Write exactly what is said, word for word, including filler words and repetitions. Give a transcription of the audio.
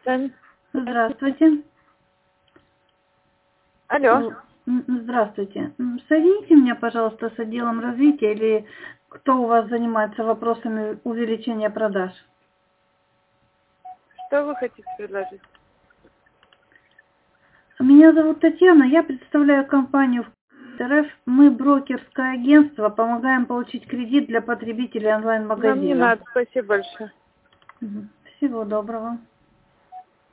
Да. Здравствуйте. Алло. М, Здравствуйте. М, Соедините меня, пожалуйста, с отделом развития или кто у вас занимается вопросами увеличения продаж. Что вы хотите предложить? Меня зовут Татьяна, я представляю компанию РФ. Мы брокерское агентство, помогаем получить кредит для потребителей Нам не онлайн-магазина. надо, спасибо большое. Мгм. Всего доброго.